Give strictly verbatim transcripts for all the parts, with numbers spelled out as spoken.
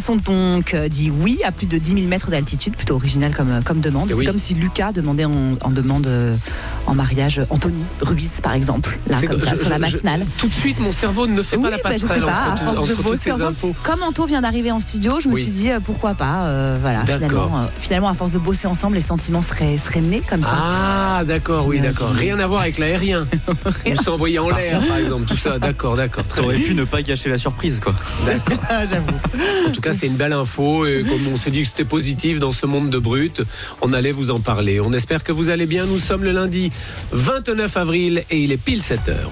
Ils ont donc dit oui à plus de dix mille mètres d'altitude, plutôt original comme, comme demande. Oui. C'est comme si Lucas demandait en, en demande en mariage Anthony Ruiz, par exemple, là, c'est comme ça, je, sur la matinale. Je, tout de suite, mon cerveau ne fait oui, pas la passerelle bah, pas, entre, entre, entre toutes ces infos. Comme Anto vient d'arriver en studio, je me oui. suis dit, euh, pourquoi pas, euh, voilà, finalement, euh, finalement, à force de bosser ensemble, les sentiments seraient, seraient nés comme ça. Ah, d'accord, oui, d'accord. Rien à voir avec l'aérien. Ou s'envoyer en l'air, par exemple, tout ça, d'accord, d'accord. T'aurais pu ne pas gâcher la surprise, quoi. D'accord. J'avoue. En tout cas, c'est une belle info, et comme on se dit que c'était positif dans ce monde de brut, on allait vous en parler. On espère que vous allez bien. Nous sommes le lundi vingt-neuf avril et il est pile sept heures.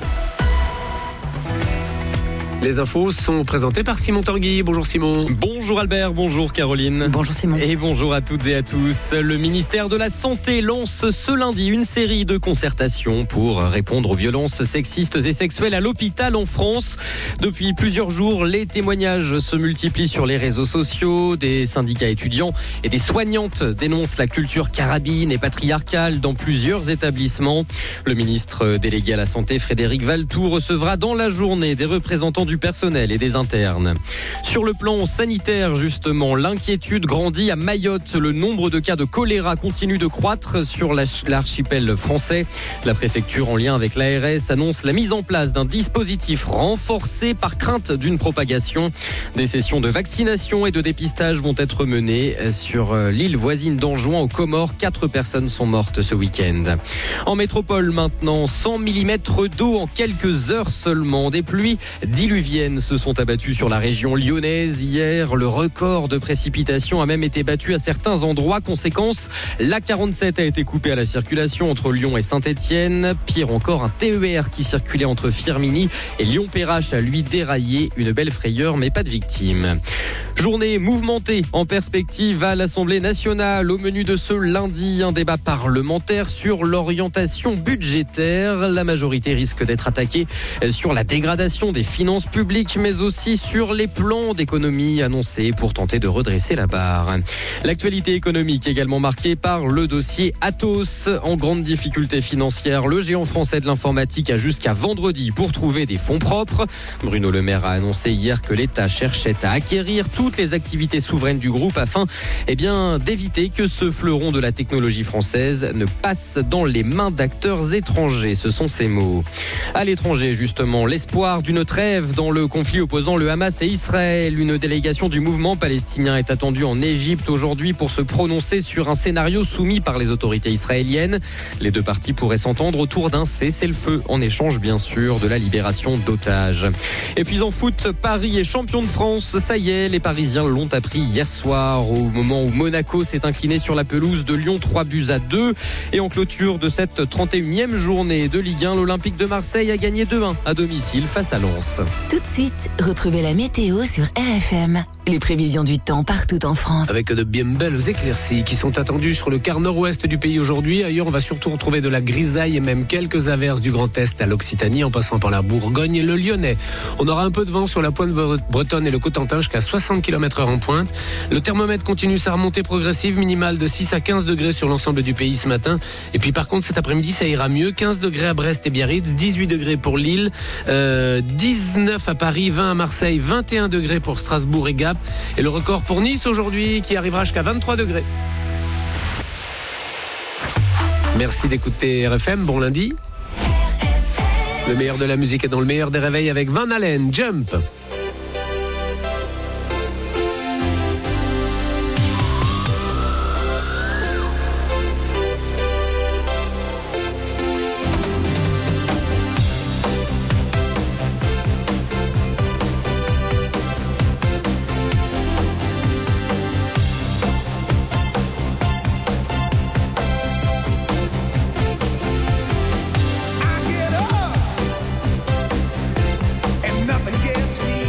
Les infos sont présentées par Simon Tanguy. Bonjour Simon. Bonjour Albert, bonjour Caroline. Bonjour Simon. Et bonjour à toutes et à tous. Le ministère de la Santé lance ce lundi une série de concertations pour répondre aux violences sexistes et sexuelles à l'hôpital en France. Depuis plusieurs jours, les témoignages se multiplient sur les réseaux sociaux. Des syndicats étudiants et des soignantes dénoncent la culture carabine et patriarcale dans plusieurs établissements. Le ministre délégué à la Santé, Frédéric Valletoux, recevra dans la journée des représentants du personnel et des internes. Sur le plan sanitaire, justement, l'inquiétude grandit à Mayotte. Le nombre de cas de choléra continue de croître sur l'archipel français. La préfecture, en lien avec l'A R S, annonce la mise en place d'un dispositif renforcé par crainte d'une propagation. Des sessions de vaccination et de dépistage vont être menées sur l'île voisine d'Anjouan aux Comores. Quatre personnes sont mortes ce week-end. En métropole maintenant, cent millimètres d'eau en quelques heures seulement. Des pluies diluviennes se sont abattues sur la région lyonnaise hier. Le record de précipitations a même été battu à certains endroits. Conséquence, l'A quarante-sept a été coupée à la circulation entre Lyon et Saint-Étienne. Pire encore, un T E R qui circulait entre Firminy et Lyon-Perrache a lui déraillé. Une belle frayeur, mais pas de victimes. Journée mouvementée en perspective à l'Assemblée nationale. Au menu de ce lundi, un débat parlementaire sur l'orientation budgétaire. La majorité risque d'être attaquée sur la dégradation des finances publiques, mais aussi sur les plans d'économie annoncés pour tenter de redresser la barre. L'actualité économique également marquée par le dossier Atos. En grande difficulté financière, le géant français de l'informatique a jusqu'à vendredi pour trouver des fonds propres. Bruno Le Maire a annoncé hier que l'État cherchait à acquérir toutes les activités souveraines du groupe afin eh bien, d'éviter que ce fleuron de la technologie française ne passe dans les mains d'acteurs étrangers. Ce sont ses mots. À l'étranger, justement, l'espoir d'une trêve dans le conflit opposant le Hamas et Israël. Une délégation du mouvement palestinien est attendue en Égypte aujourd'hui pour se prononcer sur un scénario soumis par les autorités israéliennes. Les deux parties pourraient s'entendre autour d'un cessez-le-feu en échange, bien sûr, de la libération d'otages. Et puis en foot, Paris est champion de France. Ça y est, les Parisiens l'ont appris hier soir au moment où Monaco s'est incliné sur la pelouse de Lyon, trois buts à deux. Et en clôture de cette trente et unième journée de Ligue un, l'Olympique de Marseille a gagné deux un à domicile face à Lens. Tout de suite, retrouvez la météo sur R F M. Les prévisions du temps partout en France. Avec de bien belles éclaircies qui sont attendues sur le quart nord-ouest du pays aujourd'hui. Ailleurs, on va surtout retrouver de la grisaille et même quelques averses du Grand Est à l'Occitanie en passant par la Bourgogne et le Lyonnais. On aura un peu de vent sur la pointe bretonne et le Cotentin jusqu'à soixante kilomètres heure en pointe. Le thermomètre continue sa remontée progressive, minimale de six à quinze degrés sur l'ensemble du pays ce matin. Et puis par contre, cet après-midi, ça ira mieux. quinze degrés à Brest et Biarritz, dix-huit degrés pour Lille, euh, dix-neuf à Paris, vingt à Marseille, vingt et un degrés pour Strasbourg et Gap. Et le record pour Nice aujourd'hui qui arrivera jusqu'à vingt-trois degrés. Merci d'écouter R F M, bon lundi. Le meilleur de la musique est dans le meilleur des réveils avec Van Halen, Jump. Nothing gets me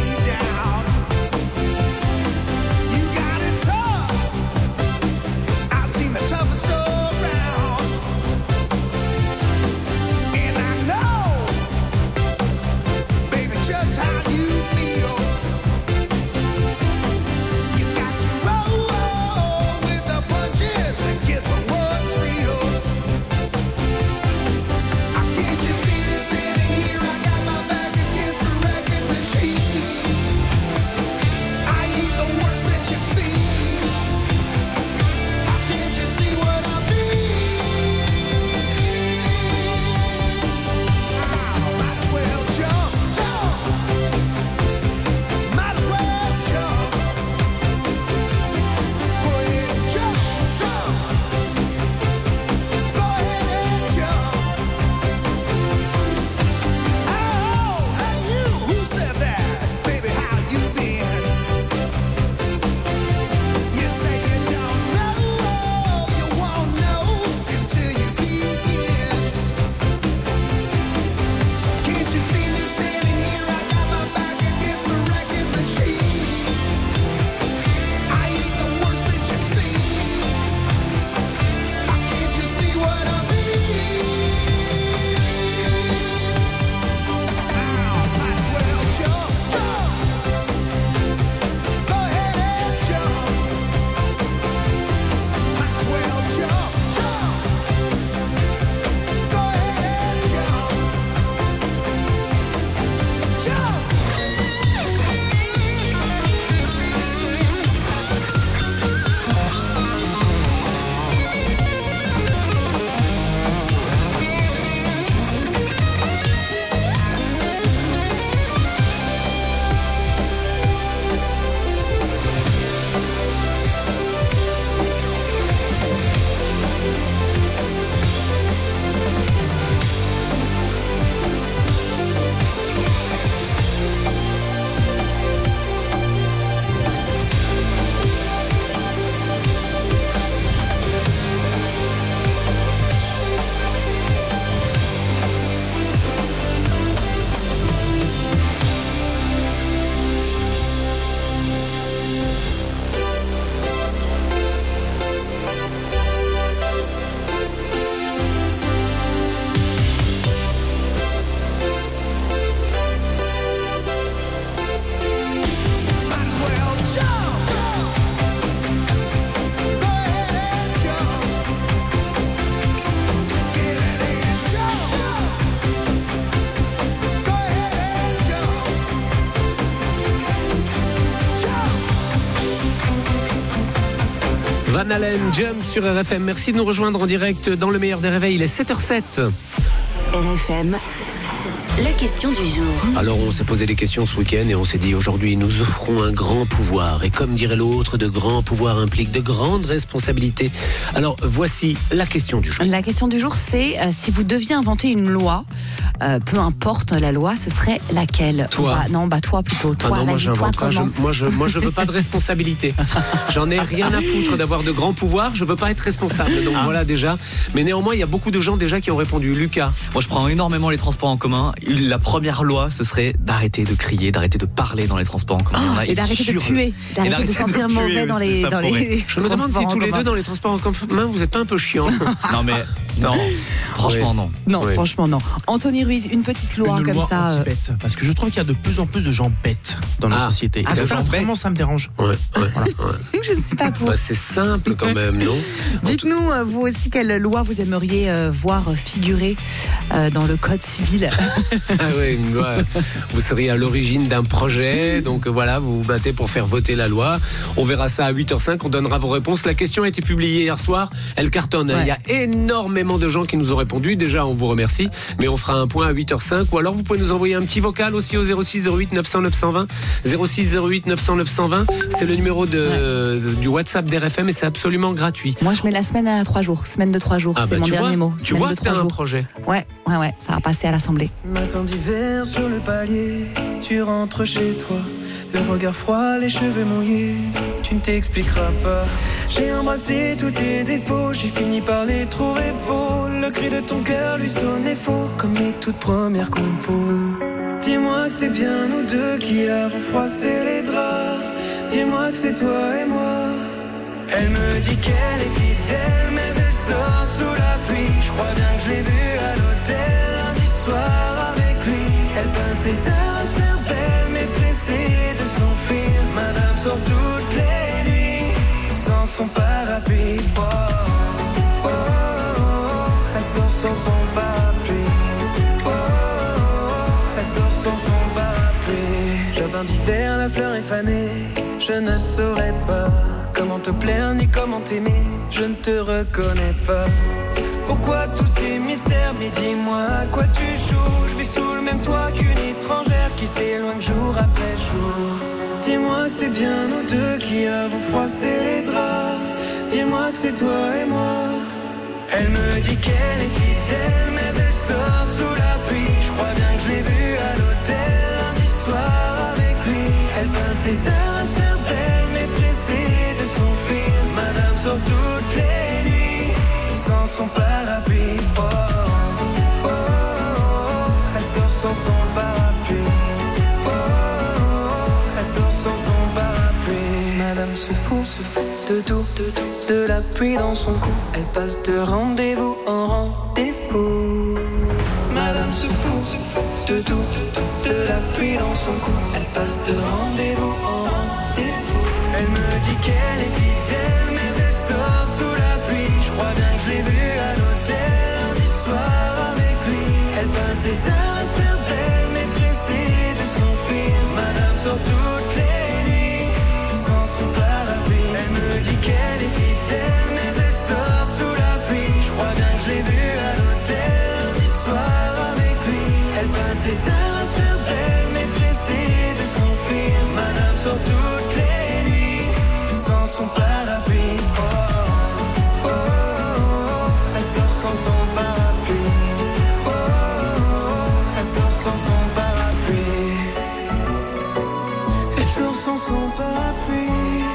Van Halen, Jump sur R F M. Merci de nous rejoindre en direct dans le meilleur des réveils. Il est sept heures sept. R F M, la question du jour. Alors on s'est posé des questions ce week-end et on s'est dit aujourd'hui nous offrons un grand pouvoir. Et comme dirait l'autre, de grands pouvoirs impliquent de grandes responsabilités. Alors voici la question du jour. La question du jour, c'est euh, si vous deviez inventer une loi, euh, peu importe la loi, ce serait laquelle? Toi. Bah, Non, bah toi plutôt. Toi, Ah non, moi vas-y, toi, j'invente pas. Je, commence. moi je moi je veux pas de responsabilité. J'en ai rien à foutre d'avoir de grands pouvoirs. Je veux pas être responsable. Donc ah. voilà déjà. Mais néanmoins il y a beaucoup de gens déjà qui ont répondu. Lucas. Moi je prends énormément les transports en commun. La première loi ce serait d'arrêter de crier, d'arrêter de parler dans les transports en commun. Oh, et d'arrêter de puer, d'arrêter, d'arrêter de sentir de puer, mauvais dans les dans les. Je me demande si tous les deux dans les transports en commun vous êtes pas un peu chiants. Non mais non. Franchement oui. non. Non oui. franchement non. Anthony Ruiz, une petite loi une comme loi ça. Anti-bête, parce que je trouve qu'il y a de plus en plus de gens bêtes dans notre ah. société. Ah, et ça, ça, vraiment, ça me dérange. Ouais, ouais, voilà. ouais. Je ne suis pas pour. Bah, c'est simple quand même, non? Dites-nous, euh, vous aussi, quelle loi vous aimeriez euh, voir figurer euh, dans le code civil? Ah oui, une loi. Vous seriez à l'origine d'un projet, donc voilà, vous vous battez pour faire voter la loi. On verra ça à huit heures cinq, on donnera vos réponses. La question a été publiée hier soir, elle cartonne. Ouais. Il y a énormément de gens qui nous ont répondu. Déjà, on vous remercie, mais on fera un point à huit heures cinq. Ou alors, vous pouvez nous envoyer un petit vocal aussi au zéro six zéro huit neuf cents neuf cent vingt. zéro six zéro huit neuf cents neuf cent vingt. C'est le numéro de, ouais. de, du WhatsApp d'R F M et c'est absolument gratuit. Moi, je mets la semaine à trois jours. Semaine de trois jours, ah c'est bah, mon dernier vois, mot. Tu vois que t'as un projet. Ouais, ouais, ouais, ça va passer à l'Assemblée. Matin d'hiver sur le palier, tu rentres chez toi. Le regard froid, les cheveux mouillés, tu ne t'expliqueras pas. J'ai embrassé tous tes défauts, j'ai fini par les trouver beaux. Le cri de ton cœur lui sonnait faux, comme les toutes premières compos. Dis-moi que c'est bien nous deux qui avons froissé les draps. Dis-moi que c'est toi et moi. Elle me dit qu'elle est fidèle, mais elle sort sous la pluie. Je crois bien que je l'ai vue à l'hôtel lundi soir avec lui. Elle pince des heures à se faire belle, mais pressée de s'enfuir. Madame sort toutes les nuits sans son parapluie. Oh, oh, oh, oh. Elle sort sans son parapluie. Oh, oh, oh. Elle sort sans son parapluie. Jardin d'hiver, la fleur est fanée. Je ne saurais pas comment te plaire ni comment t'aimer. Je ne te reconnais pas. Pourquoi tous ces mystères? Mais dis-moi à quoi tu joues. Je vis sous le même toit qu'une étrangère qui s'éloigne jour après jour. Dis-moi que c'est bien nous deux qui avons froissé les draps. Dis-moi que c'est toi et moi. Elle me dit qu'elle est fidèle, mais elle sort sous la pluie. Je crois bien que je l'ai vue à l'hôtel lundi soir avec lui. Elle passe des heures à se faire belle, mais pressée de s'enfuir. Madame sort toutes les nuits sans son parapluie. Oh, oh, oh, oh. Elle sort sans son parapluie. Oh, oh, oh. Elle sort sans son parapluie. Madame se fout, se fout de tout, de tout, de la pluie dans son cou. Elle passe de rendez-vous en rendez-vous. Madame se fout, se fout de tout, de tout, de la pluie dans son cou. Elle passe de rendez-vous en rendez-vous. Elle me dit qu'elle est fidèle, mais elle sort sous la pluie. Je crois bien que je l'ai vue à l'hôtel lundi soir avec lui. Elle passe des heures à se faire belle, mais pressée de s'enfuir. Madame sort toutes les nuits sans son parapluie. Elle me dit qu'elle est fidèle, mais elle sort sous la pluie. Je crois bien que je l'ai vue à l'hôtel lundi soir avec lui. Elle passe des heures à se faire belle, mais pressée de s'enfuir. Madame sort toutes les nuits sans son parapluie. Oh, oh, oh, oh. Elle sort sans son parapluie. Oh, oh, oh. Elle sort sans son parapluie. Elle sort sans son parapluie.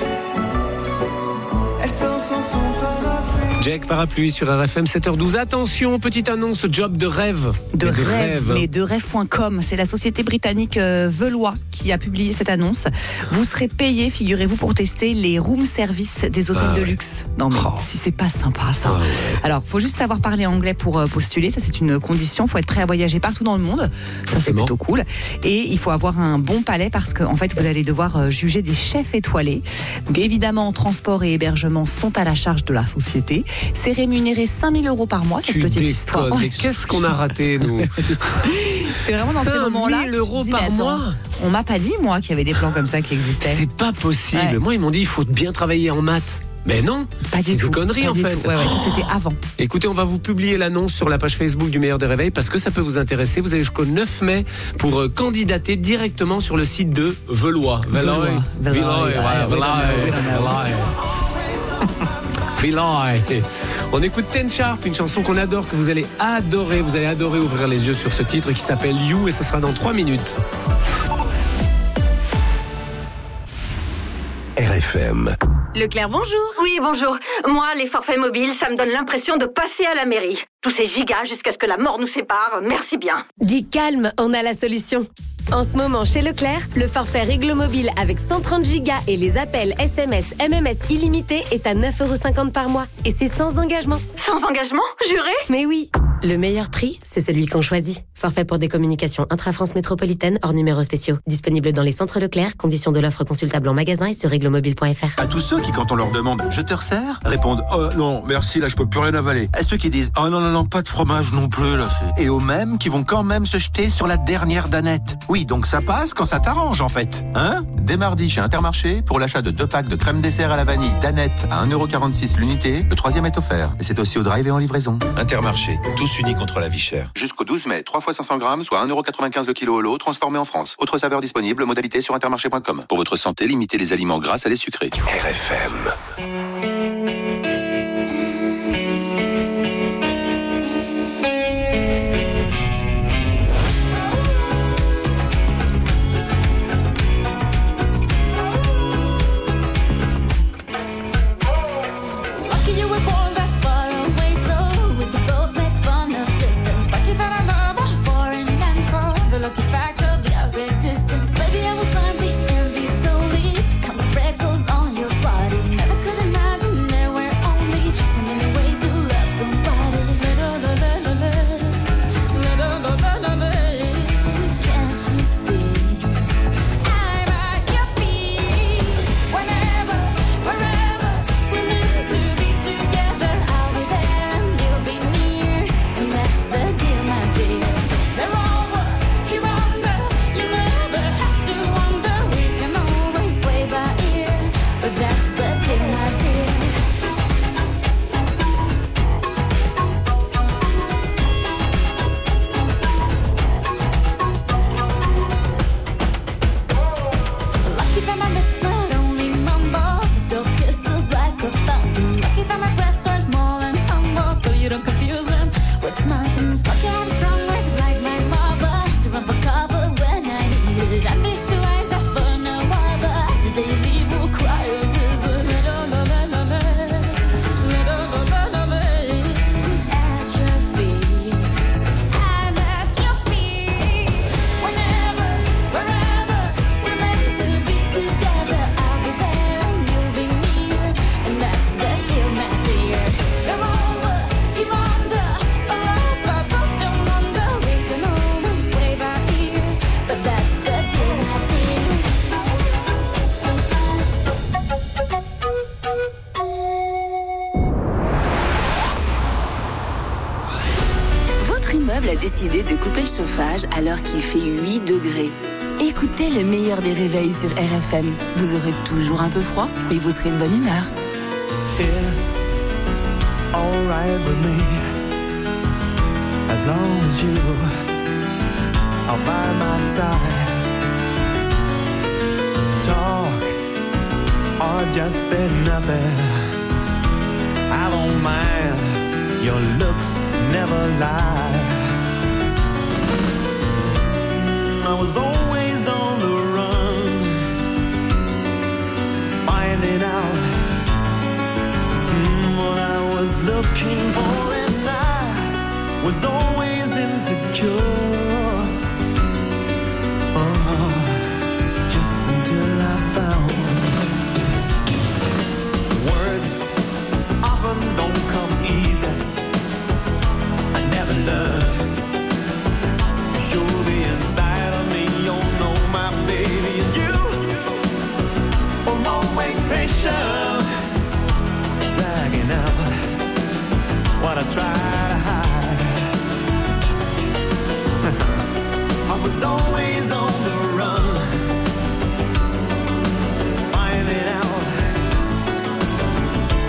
Elle sort sans son parapluie. Jack Parapluie sur R F M, sept heures douze. Attention, petite annonce, job de rêve. De, de rêve, rêve. mais de rêve point com. C'est la société britannique euh, Velois qui a publié cette annonce. Vous serez payé, figurez-vous, pour tester les room service des hôtels ah, de ouais. luxe. Non mais oh. si c'est pas sympa ça. Ah, ouais. Alors, faut juste savoir parler anglais pour euh, postuler. Ça, c'est une condition. Faut être prêt à voyager partout dans le monde. Ça, c'est plutôt cool. Et il faut avoir un bon palais parce qu'en en fait, vous allez devoir euh, juger des chefs étoilés. Donc, évidemment, transport et hébergement sont à la charge de la société. C'est rémunéré cinq mille euros par mois, cette tu petite déconnes, histoire. Mais qu'est-ce qu'on a raté, nous? C'est vraiment dans ces moments-là. cinq mille euros par attends, mois. On m'a pas dit, moi, qu'il y avait des plans comme ça qui existaient. C'est pas possible. Ouais. Moi, ils m'ont dit il faut bien travailler en maths. Mais non, Pas du c'est tout. des conneries Pas en du fait. tout. Ouais, ouais, ça, c'était avant. Écoutez, on va vous publier l'annonce sur la page Facebook du Meilleur des Réveils parce que ça peut vous intéresser. Vous avez jusqu'au neuf mai pour euh, candidater directement sur le site de Velois. Velois. Velois. Velois. Velois. Velois. Velois. On écoute Ten Sharp, une chanson qu'on adore, que vous allez adorer. Vous allez adorer ouvrir les yeux sur ce titre qui s'appelle You et ce sera dans trois minutes. R F M. Leclerc, bonjour. Oui, bonjour. Moi, les forfaits mobiles, ça me donne l'impression de passer à la mairie. Tous ces gigas jusqu'à ce que la mort nous sépare, merci bien. Dis calme, on a la solution. En ce moment, chez Leclerc, le forfait Réglo Mobile avec cent trente gigas et les appels S M S, M M S illimités est à neuf euros cinquante par mois. Et c'est sans engagement. Sans engagement, juré ? Mais oui, le meilleur prix, c'est celui qu'on choisit. Forfait pour des communications intra-France métropolitaine hors numéros spéciaux. Disponible dans les centres Leclerc, conditions de l'offre consultable en magasin et sur réglomobile point f r. À tous ceux qui, quand on leur demande « Je te resserre ?» répondent « Oh non, merci, là je peux plus rien avaler ». À ceux qui disent « Oh non, non, non, pas de fromage non plus, là c'est... » Et aux mêmes qui vont quand même se jeter sur la dernière danette. Oui, donc ça passe quand ça t'arrange en fait. Hein ? Dès mardi chez Intermarché, pour l'achat de deux packs de crème dessert à la vanille danette à un euro quarante-six l'unité, le troisième est offert. Et c'est aussi au drive et en livraison. Intermarché, tous unis contre la vie chère. Jusqu'au douze mai, trois fois cinq cents grammes, soit un euro quatre-vingt-quinze le kilo au lot, transformé en France. Autre saveur disponible, modalité sur intermarché point com. Pour votre santé, limitez les aliments gras à les sucrés. R F M. A décidé de couper le chauffage alors qu'il fait huit degrés. Écoutez le meilleur des réveils sur R F M. Vous aurez toujours un peu froid, mais vous serez de bonne humeur. It's alright with me, as long as you are by my side. Talk or just say nothing, I don't mind, your looks never lie. I was always on the run, finding out mm, what I was looking for, and I was always insecure. Oh, just until I found words often don't come easy. I never learned. Dragging out what I try to hide. I was always on the run, finding out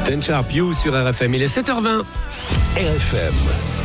Ten Sharp, You sur R F M. Il est sept heures vingt. R F M.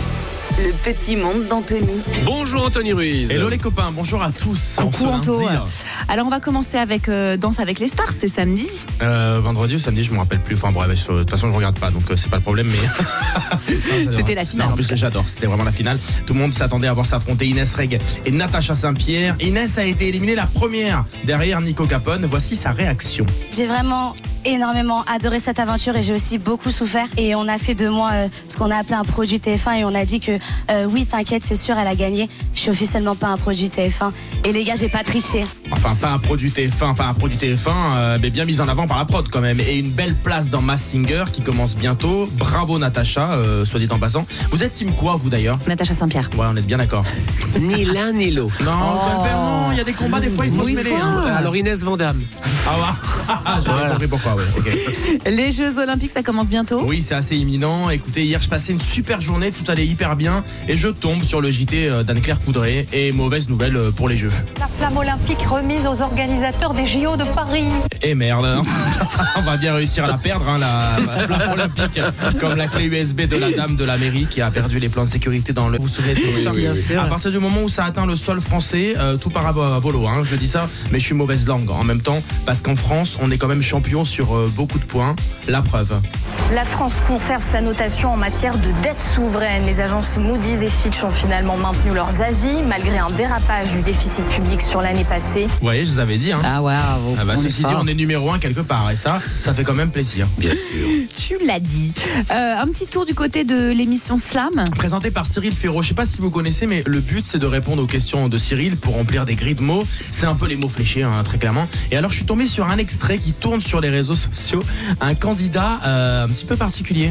Le petit monde d'Anthony. Bonjour Anthony Ruiz. Hello les copains, bonjour à tous. Coucou Anto. Alors on va commencer avec euh, Danse avec les stars, c'était samedi. Euh, vendredi ou samedi, je me rappelle plus. Enfin bref, de toute façon je regarde pas, donc euh, c'est pas le problème. Mais non, c'était la finale. Non, en plus j'adore, c'était vraiment la finale. Tout le monde s'attendait à voir s'affronter Inès Reg et Natacha Saint-Pierre. Inès a été éliminée la première derrière Nico Capone. Voici sa réaction. J'ai vraiment énormément adoré cette aventure et j'ai aussi beaucoup souffert. Et on a fait de moi euh, ce qu'on a appelé un produit T F un et on a dit que euh, oui, t'inquiète, c'est sûr, elle a gagné. Je suis officiellement pas un produit T F un. Et les gars, j'ai pas triché. Enfin, pas un produit T F un, pas un produit T F un, euh, mais bien mis en avant par la prod quand même. Et une belle place dans Masked Singer qui commence bientôt. Bravo Natacha, euh, soit dit en passant. Vous êtes team quoi, vous d'ailleurs? Natacha Saint-Pierre. Ouais, on est bien d'accord. Ni l'un ni l'autre. Non, Oh. non, il y a des combats, des fois il faut Oui, se mêler. toi. Hein. Alors Inès Vandamme. Ah ouais, j'avais Voilà. compris pourquoi, ouais, ok. Les Jeux Olympiques, ça commence bientôt. Oui, c'est assez imminent. Écoutez, hier je passais une super journée, tout allait hyper bien et je tombe sur le J T d'Anne-Claire Coudray et mauvaise nouvelle pour les Jeux. La flamme olympique remise aux organisateurs des J O de Paris. Et merde, on va bien réussir à la perdre, hein, la, la flamme olympique, comme la clé U S B de la dame de la mairie qui a perdu les plans de sécurité dans le... Vous vous souvenez de cette histoire? oui, oui. À partir du moment où ça atteint le sol français, euh, tout part à volo, hein, je dis ça, mais je suis mauvaise langue en même temps, parce qu'en France, on est quand même champion sur euh, beaucoup de points. La preuve. La France conserve sa notation en matière de dette souveraine. Les agences Moody's et Fitch ont finalement maintenu leurs avis, malgré un dérapage du déficit public sur l'année passée. Vous voyez, je vous avais dit. Hein. Ah waouh. Ah bah, on ceci est dit, fort. on est numéro un quelque part, et ça, ça fait quand même plaisir. Bien sûr. Tu l'as dit. Euh, un petit tour du côté de l'émission Slam. Présenté par Cyril Ferraud. Je sais pas si vous connaissez, mais le but c'est de répondre aux questions de Cyril pour remplir des grilles de mots. C'est un peu les mots fléchés, hein, très clairement. Et alors je suis tombé sur un extrait qui tourne sur les réseaux sociaux. Un candidat euh, un petit peu particulier.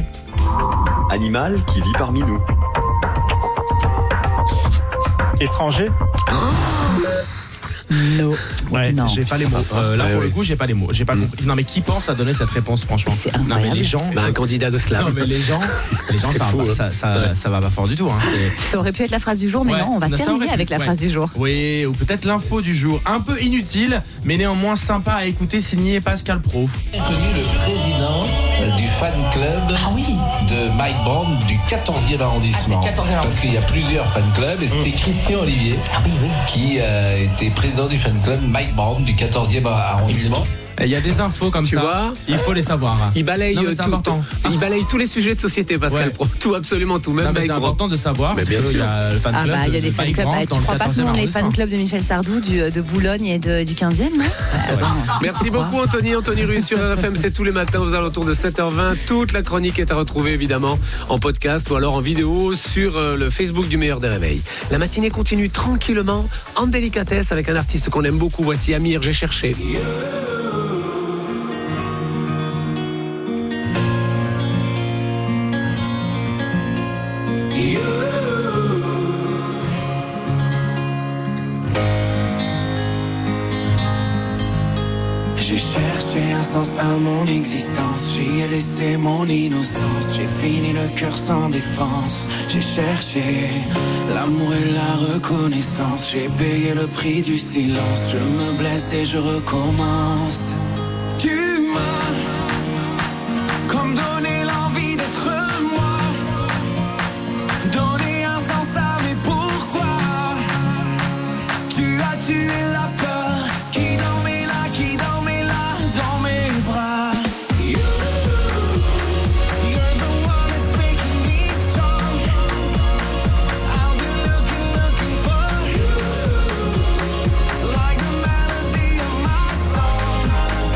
Animal qui vit parmi nous. Étranger. No. Ouais, Non. j'ai pas les mots. Euh, là Ouais, pour ouais. le coup, j'ai pas les mots. J'ai pas compris. Non mais qui pense à donner cette réponse, franchement? C'est Non mais incroyable. les gens. Bah, un candidat de slam. Non mais les gens, les gens C'est ça, fou, va, hein. ça, ça, Ouais. ça va pas fort du tout. Hein. C'est- Ça aurait pu être la phrase du jour, mais Ouais, non, on va ça terminer aurait pu, avec la ouais. phrase du jour. Oui, ou peut-être l'info du jour. Un peu inutile, mais néanmoins sympa à écouter, signé Pascal Pro. Connu le président euh, du fan club de Mike Brand du quatorzième arrondissement. Ah, c'est quatorzième Parce qu'il y a plusieurs fan clubs et c'était Christian Olivier qui euh, était président du fan club Mike Brand du quatorzième arrondissement. Il y a des infos comme Tu ça. vois, il faut les savoir. Il balaye, Non, mais euh, c'est tout, important. tout- il balaye tous les sujets de société, Pascal Ouais. Pro. Tout, absolument tout. Même Non, mais avec c'est Brand. important de savoir. Mais bien parce qu'il y sûr. a le fan Ah club bah il y a de des fan Mike clubs. Brandt Ah, dans tu le crois pas que nous on est quatorzième fan club de Michel Sardou du, de Boulogne et de, du quinzième, non? Ah, bon. Merci beaucoup Anthony, Anthony Ruiz sur R F M, c'est tous les matins aux alentours de sept heures vingt. Toute la chronique est à retrouver évidemment en podcast ou alors en vidéo sur euh, le Facebook du Meilleur des Réveils. La matinée continue tranquillement en délicatesse avec un artiste qu'on aime beaucoup. Voici Amir, j'ai cherché. J'ai cherché un sens à mon existence, j'y ai laissé mon innocence, j'ai fini le cœur sans défense, j'ai cherché l'amour et la reconnaissance, j'ai payé le prix du silence, je me blesse et je recommence. Tu m'as comme donné l'envie d'être moi, donné un sens à mes pourquoi, tu as tué la peur qui dormait là, qui dormait là dans mes bras. You, you're the one that's making me strong. I've been looking, looking for you, like the melody of my song.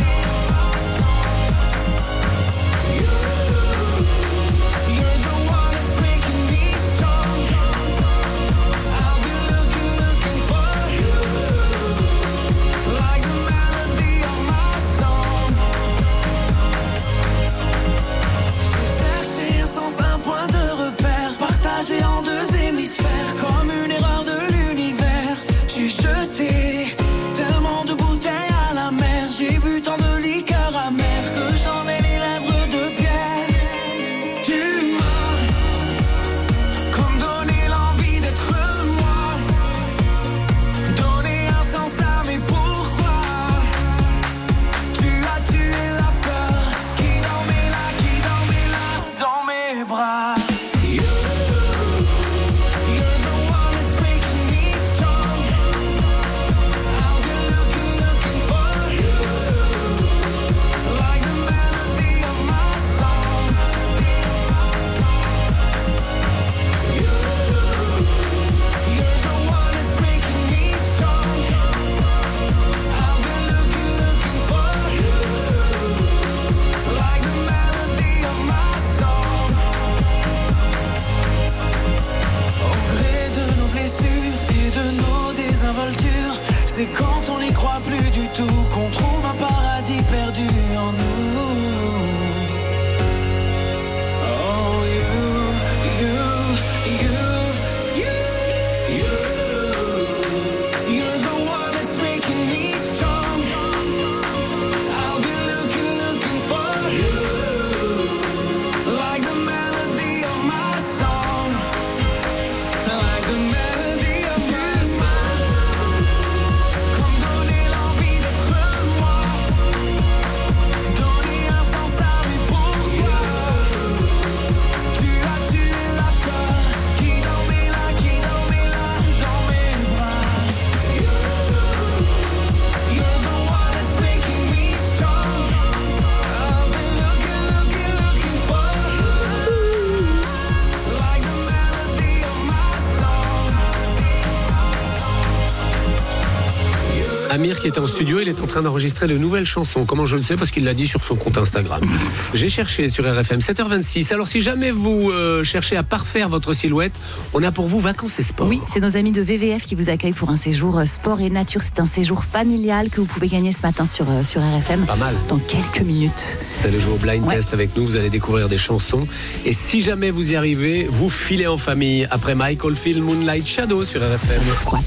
Amir qui était en studio, il est en train d'enregistrer de nouvelles chansons. Comment je le sais? Parce qu'il l'a dit sur son compte Instagram. J'ai cherché sur R F M, sept heures vingt-six. Alors si jamais vous euh, cherchez à parfaire votre silhouette, on a pour vous Vacances et Sport. Oui, c'est nos amis de V V F qui vous accueillent pour un séjour sport et nature. C'est un séjour familial que vous pouvez gagner ce matin sur, euh, sur R F M. Pas mal. Dans quelques minutes. Vous allez jouer au blind ouais. test avec nous, vous allez découvrir des chansons. Et si jamais vous y arrivez, vous filez en famille après Michael Field, Moonlight Shadow sur R F M. Le squat.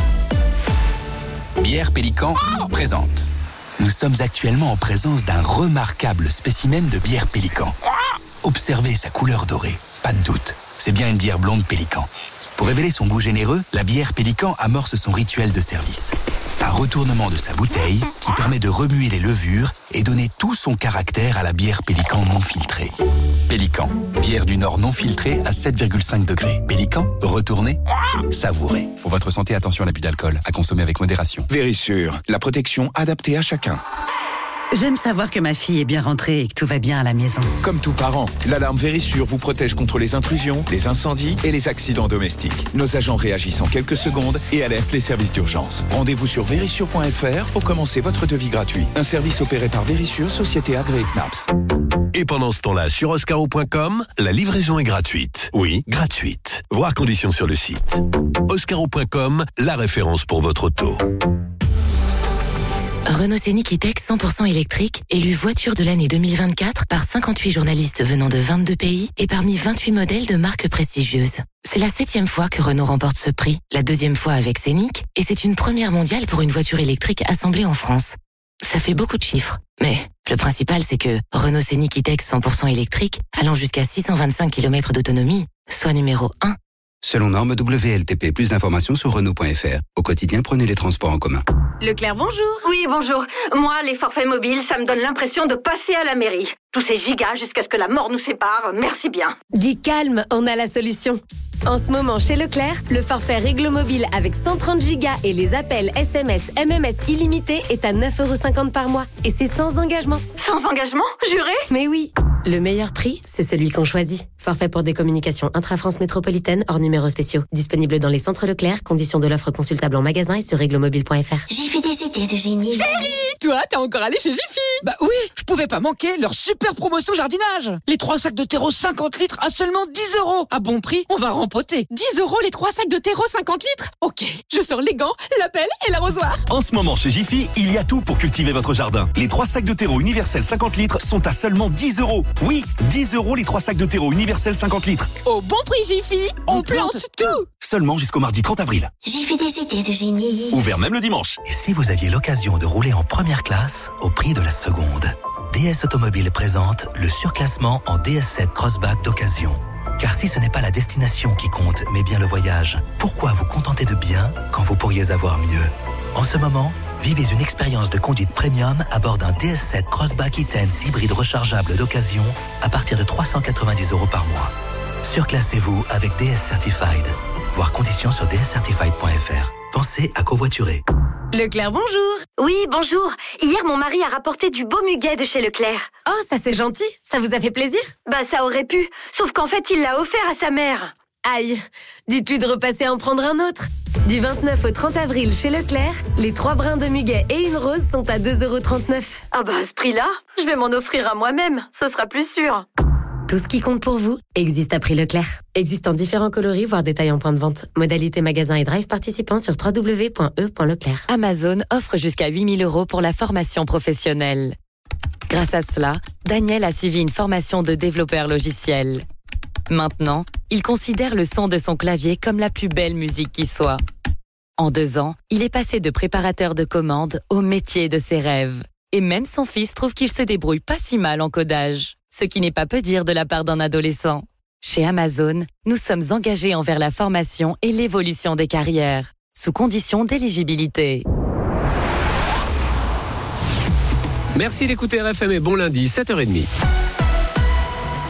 Bière Pélican présente. Nous sommes actuellement en présence d'un remarquable spécimen de bière Pélican. Observez sa couleur dorée, pas de doute, c'est bien une bière blonde Pélican. Pour révéler son goût généreux, la bière Pélican amorce son rituel de service. Un retournement de sa bouteille qui permet de remuer les levures et donner tout son caractère à la bière Pélican non filtrée. Pélican, bière du Nord non filtrée à sept virgule cinq degrés. Pélican, retournez, savourez. Pour votre santé, attention à l'abus d'alcool, à consommer avec modération. Vérissure, la protection adaptée à chacun. J'aime savoir que ma fille est bien rentrée et que tout va bien à la maison. Comme tout parent, l'alarme Vérissure vous protège contre les intrusions, les incendies et les accidents domestiques. Nos agents réagissent en quelques secondes et alertent les services d'urgence. Rendez-vous sur vérissure point f r pour commencer votre devis gratuit. Un service opéré par Vérissure, société agréée C N A P S. Et pendant ce temps-là, sur oscaro point com, la livraison est gratuite. Oui, gratuite. Voir conditions sur le site. oscaro point com, la référence pour votre auto. Renault Scénic E-Tech cent pour cent électrique, élu voiture de l'année deux mille vingt-quatre par cinquante-huit journalistes venant de vingt-deux pays et parmi vingt-huit modèles de marques prestigieuses. C'est la septième fois que Renault remporte ce prix, la deuxième fois avec Scénic, et c'est une première mondiale pour une voiture électrique assemblée en France. Ça fait beaucoup de chiffres, mais le principal c'est que Renault Scénic E-Tech cent pour cent électrique, allant jusqu'à six cent vingt-cinq kilomètres d'autonomie, soit numéro un. Selon norme W L T P, plus d'informations sur Renault point f r. Au quotidien, prenez les transports en commun. Leclerc, bonjour. Oui, bonjour. Moi, les forfaits mobiles, ça me donne l'impression de passer à la mairie. Tous ces gigas jusqu'à ce que la mort nous sépare, merci bien. Dis calme, on a la solution. En ce moment, chez Leclerc, le forfait Réglo Mobile avec cent trente gigas et les appels S M S, M M S illimités est à neuf euros cinquante par mois. Et c'est sans engagement. Sans engagement, juré? Mais oui. Le meilleur prix, c'est celui qu'on choisit. Forfait pour des communications intra-France métropolitaine hors numéros spéciaux. Disponible dans les centres Leclerc. Conditions de l'offre consultable en magasin et sur réglomobile point f r. Jiffy des idées de génie. Chérie, toi, t'es encore allé chez Jiffy? Bah oui, je pouvais pas manquer leur super promotion jardinage. Les trois sacs de terreau cinquante litres à seulement dix euros. À bon prix, on va rempoter. dix euros les trois sacs de terreau cinquante litres? Ok, je sors les gants, la pelle et l'arrosoir. En ce moment, chez Jiffy, il y a tout pour cultiver votre jardin. Les trois sacs de terreau universel cinquante litres sont à seulement dix euros. Oui, dix euros les trois sacs de terreau universel cinquante litres. Au bon prix Jiffy, on, on plante, plante tout. Seulement jusqu'au mardi trente avril. Jiffy des idées de génie. Ouvert même le dimanche. Et si vous aviez l'occasion de rouler en première classe au prix de la seconde? D S Automobile présente le surclassement en D S sept Crossback d'occasion. Car si ce n'est pas la destination qui compte, mais bien le voyage, pourquoi vous contenter de bien quand vous pourriez avoir mieux? En ce moment, vivez une expérience de conduite premium à bord d'un D S sept Crossback e-Tense hybride rechargeable d'occasion à partir de trois cent quatre-vingt-dix euros par mois. Surclassez-vous avec D S Certified. Voir conditions sur d s certified point f r. Pensez à covoiturer. Leclerc, bonjour. Oui, bonjour. Hier, mon mari a rapporté du beau muguet de chez Leclerc. Oh, ça c'est gentil. Ça vous a fait plaisir? Bah, ça aurait pu. Sauf qu'en fait, il l'a offert à sa mère. Aïe, dites-lui de repasser en prendre un autre. Du vingt-neuf au trente avril chez Leclerc, les trois brins de muguet et une rose sont à deux euros trente-neuf. Ah bah à ce prix-là, je vais m'en offrir à moi-même, ce sera plus sûr. Tout ce qui compte pour vous existe à prix Leclerc. Existe en différents coloris, voire détails en point de vente. Modalité magasin et drive participants sur w w w point e point leclerc. Amazon offre jusqu'à huit mille euros pour la formation professionnelle. Grâce à cela, Daniel a suivi une formation de développeur logiciel. Maintenant, il considère le son de son clavier comme la plus belle musique qui soit. En deux ans, il est passé de préparateur de commandes au métier de ses rêves. Et même son fils trouve qu'il se débrouille pas si mal en codage. Ce qui n'est pas peu dire de la part d'un adolescent. Chez Amazon, nous sommes engagés envers la formation et l'évolution des carrières, sous condition d'éligibilité. Merci d'écouter R F M et bon lundi, sept heures trente.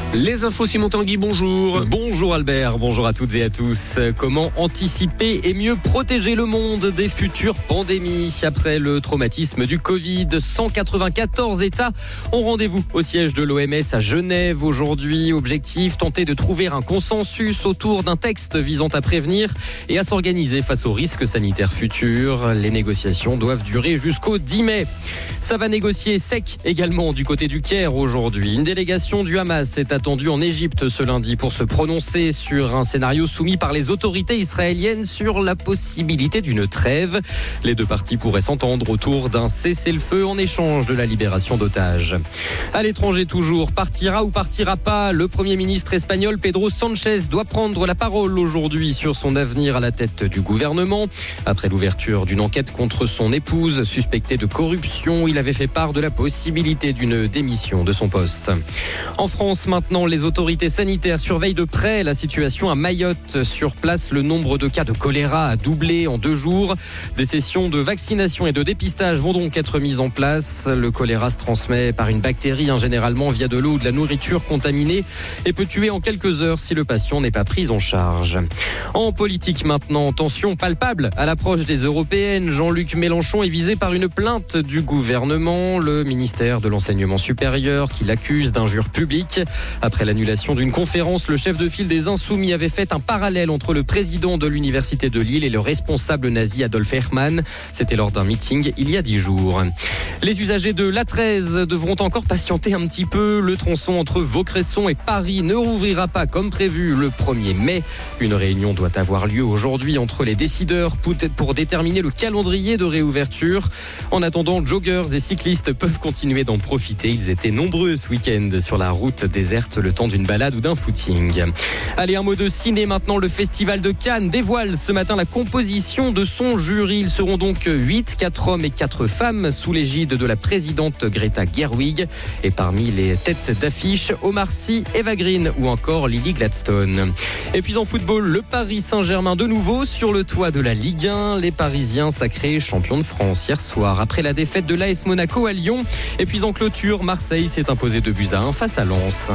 Les infos Simon Tanguy, bonjour. Bonjour Albert, bonjour à toutes et à tous. Comment anticiper et mieux protéger le monde des futures pandémies après le traumatisme du Covid? cent quatre-vingt-quatorze États ont rendez-vous au siège de l'O M S à Genève aujourd'hui. Objectif, tenter de trouver un consensus autour d'un texte visant à prévenir et à s'organiser face aux risques sanitaires futurs. Les négociations doivent durer jusqu'au dix mai. Ça va négocier sec également du côté du Caire aujourd'hui. Une délégation du Hamas est attendu en Égypte ce lundi pour se prononcer sur un scénario soumis par les autorités israéliennes sur la possibilité d'une trêve. Les deux parties pourraient s'entendre autour d'un cessez-le-feu en échange de la libération d'otages. À l'étranger toujours, partira ou partira pas, le Premier ministre espagnol Pedro Sánchez doit prendre la parole aujourd'hui sur son avenir à la tête du gouvernement. Après l'ouverture d'une enquête contre son épouse suspectée de corruption, il avait fait part de la possibilité d'une démission de son poste. En France, maintenant, les autorités sanitaires surveillent de près la situation à Mayotte. Sur place, le nombre de cas de choléra a doublé en deux jours. Des sessions de vaccination et de dépistage vont donc être mises en place. Le choléra se transmet par une bactérie, hein, généralement via de l'eau ou de la nourriture contaminée, et peut tuer en quelques heures si le patient n'est pas pris en charge. En politique maintenant, tension palpable à l'approche des européennes. Jean-Luc Mélenchon est visé par une plainte du gouvernement, le ministère de l'Enseignement supérieur, qui l'accuse d'injures publiques. Après l'annulation d'une conférence, le chef de file des Insoumis avait fait un parallèle entre le président de l'université de Lille et le responsable nazi Adolf Eichmann. C'était lors d'un meeting il y a dix jours. Les usagers de l'A treize devront encore patienter un petit peu. Le tronçon entre Vaucresson et Paris ne rouvrira pas comme prévu le premier mai. Une réunion doit avoir lieu aujourd'hui entre les décideurs pour déterminer le calendrier de réouverture. En attendant, joggers et cyclistes peuvent continuer d'en profiter. Ils étaient nombreux ce week-end sur la route déserte le temps d'une balade ou d'un footing. Allez, un mot de ciné maintenant. Le Festival de Cannes dévoile ce matin la composition de son jury. Ils seront donc huit, quatre hommes et quatre femmes sous l'égide de la présidente Greta Gerwig. Et parmi les têtes d'affiche, Omar Sy, Eva Green ou encore Lily Gladstone. Et puis en football, le Paris Saint-Germain de nouveau sur le toit de la Ligue un. Les Parisiens sacrés champions de France hier soir après la défaite de l'A S Monaco à Lyon. Et puis en clôture, Marseille s'est imposé deux buts à un face à Lens.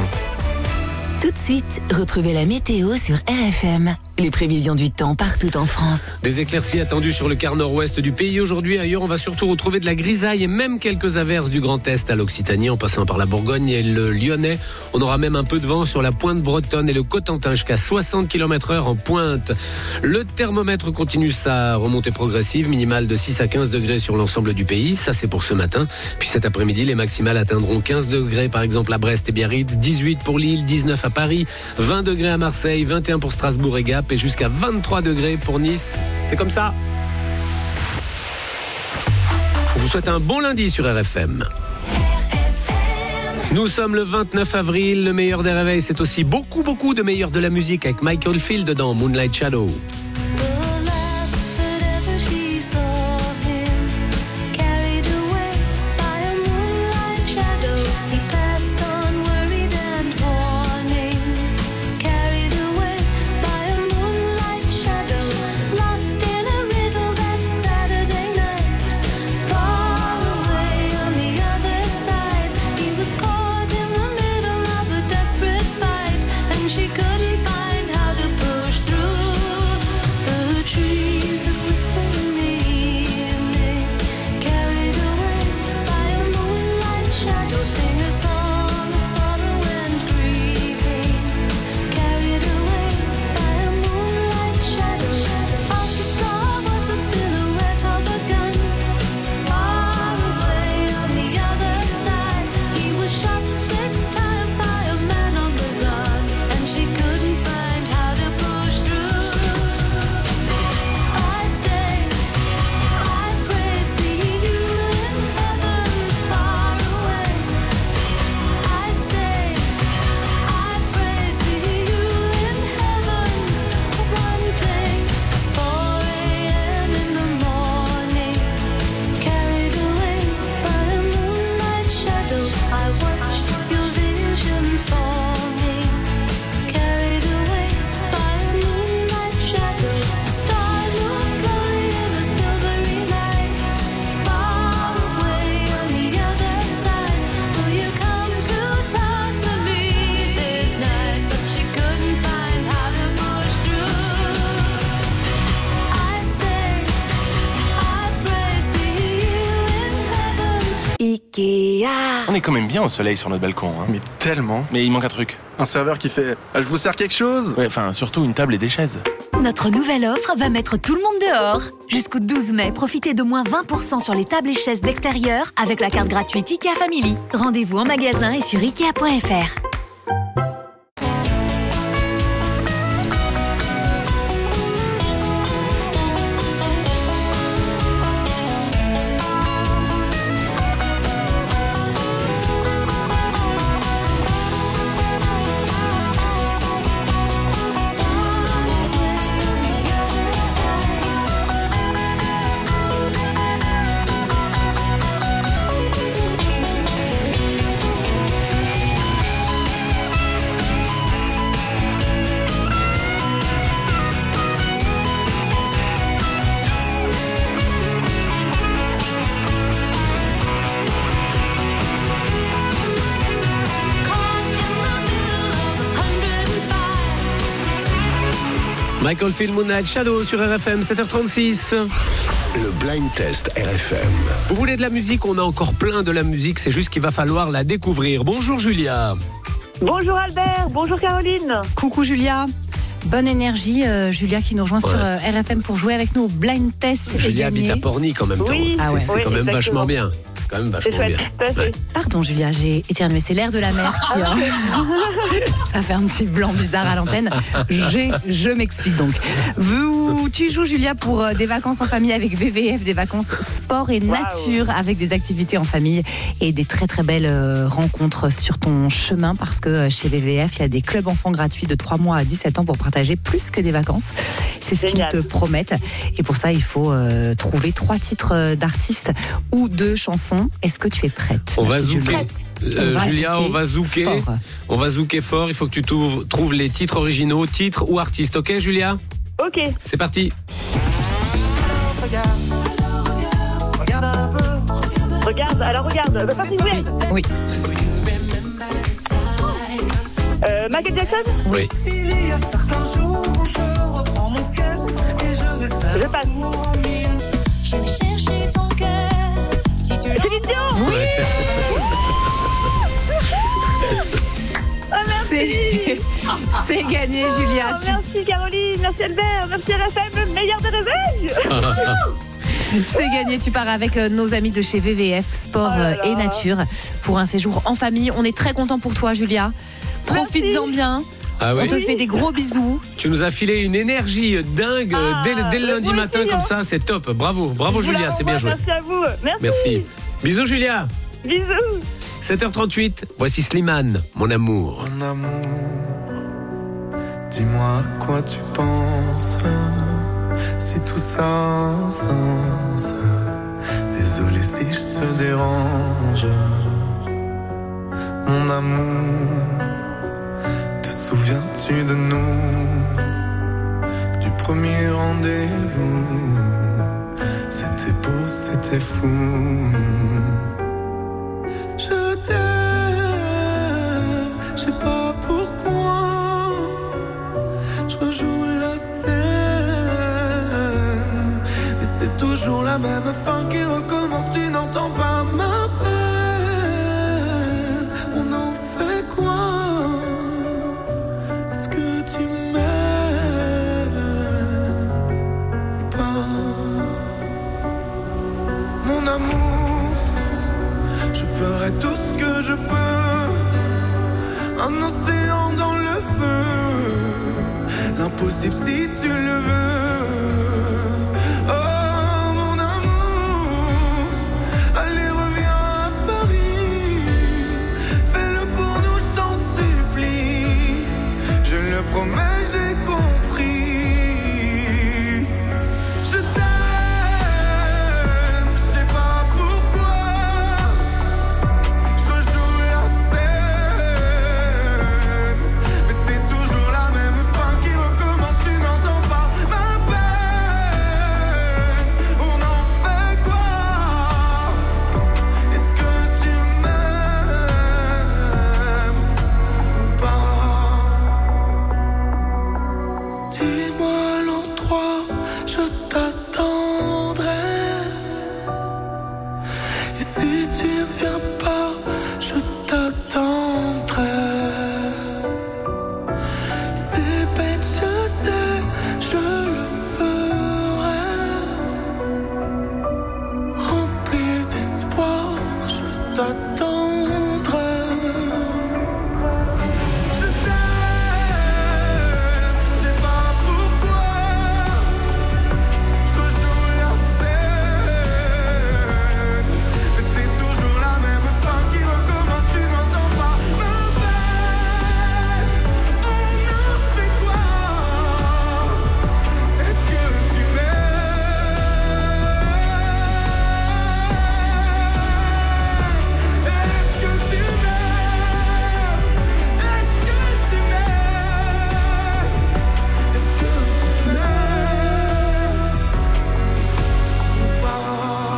Tout de suite, retrouvez la météo sur R F M. Les prévisions du temps partout en France. Des éclaircies attendues sur le quart nord-ouest du pays aujourd'hui. Ailleurs, on va surtout retrouver de la grisaille et même quelques averses du Grand Est à l'Occitanie, en passant par la Bourgogne et le Lyonnais. On aura même un peu de vent sur la pointe bretonne et le Cotentin jusqu'à soixante kilomètres heure en pointe. Le thermomètre continue sa remontée progressive, minimale de six à quinze degrés sur l'ensemble du pays. Ça, c'est pour ce matin. Puis cet après-midi, les maximales atteindront quinze degrés, par exemple à Brest et Biarritz, dix-huit pour Lille, dix-neuf à Paris, vingt degrés à Marseille, vingt et un pour Strasbourg et Gap et jusqu'à vingt-trois degrés pour Nice. C'est comme ça. On vous souhaite un bon lundi sur R F M. Nous sommes le vingt-neuf avril. Le meilleur des réveils, c'est aussi beaucoup, beaucoup de meilleur de la musique avec Michael Field dans Moonlight Shadow. On est quand même bien au soleil sur notre balcon. Hein. Mais tellement. Mais il manque un truc. Un serveur qui fait ah, « Je vous sers quelque chose ?» Ouais, enfin, surtout une table et des chaises. Notre nouvelle offre va mettre tout le monde dehors. Jusqu'au douze mai, profitez de moins vingt pour cent sur les tables et chaises d'extérieur avec la carte gratuite IKEA Family. Rendez-vous en magasin et sur ikea point f r. Michael Field, Moonlight Shadow sur R F M, sept heures trente-six. Le blind test R F M. Vous voulez de la musique? On a encore plein de la musique, c'est juste qu'il va falloir la découvrir. Bonjour Julia. Bonjour Albert, bonjour Caroline. Coucou Julia. Bonne énergie, euh, Julia qui nous rejoint Ouais. sur euh, R F M pour jouer avec nous au blind test. Julia et gagner. habite à Pornic en même temps. Oui, Ah ouais. C'est oui, quand même exactement. vachement bien. Quand même vachement bien. Ouais. Pardon Julia, j'ai éternué, c'est l'air de la mer qui a... Ça fait un petit blanc bizarre à l'antenne. J'ai, je m'explique donc. Vous, tu joues Julia pour euh, des vacances en famille avec V V F, des vacances sport et nature avec des activités en famille et des très très belles euh, rencontres sur ton chemin parce que euh, chez V V F, il y a des clubs enfants gratuits de trois mois à dix-sept ans pour partager plus que des vacances. C'est ce qu'ils te promettent. Et pour ça, il faut euh, trouver trois titres euh, d'artistes ou deux chansons. Est-ce que tu es prête? On va Mathilde zouker. Jules Euh, On va Julia, zouker on va zouker. fort. On va zouker fort. Il faut que tu trouves, trouves les titres originaux, titres ou artistes. Ok, Julia? Ok. C'est parti. Regarde un peu. Regarde, alors regarde. Bah, Patrick Bruel. Oui. Euh, Michael Jackson. Oui. Il y a certains jours où je reprends mon skate et je vais faire. Je passe. Je vais chercher ton cœur. Si tu Céline Dion. Oui. Ah, merci. C'est, c'est gagné, Julia. Oh, merci Caroline, merci Albert, merci R F M, le meilleur des réveils. C'est gagné, tu pars avec euh, nos amis de chez V V F, Sport Oh là euh, et là. Nature, pour un séjour en famille. On est très content pour toi, Julia. Profites-en bien. Ah ouais. On te fait des gros bisous. Tu nous as filé une énergie dingue Ah, dès, le- dès le mais lundi vous matin aussi, comme hein. ça, c'est top. Bravo, bravo Je vous la Julia, c'est bien renvoie, joué. Merci à vous. Merci. Merci. Bisous Julia. Bisous. sept heures trente-huit, voici Slimane, mon amour. Mon amour, dis-moi à quoi tu penses. Si tout ça a un sens. Désolé si je te dérange. Mon amour, te souviens-tu de nous? Du premier rendez-vous. C'était beau, c'était fou. Je t'aime, je sais pas pourquoi. Je rejoue la scène, mais c'est toujours la même fin qui recommence. Tu n'entends pas ma peine. On en fait quoi? Est-ce que tu m'aimes ou pas? Mon amour, je ferai tout ce que je peux. Un océan dans le feu. L'impossible si tu le veux. Oh mon amour, allez reviens à Paris. Fais-le pour nous, je t'en supplie. Je le promets, j'ai compris. Je t'aime, je sais pas pourquoi. Je rejoue la scène, mais c'est toujours la même fin qui recommence. Tu n'entends pas ma peine.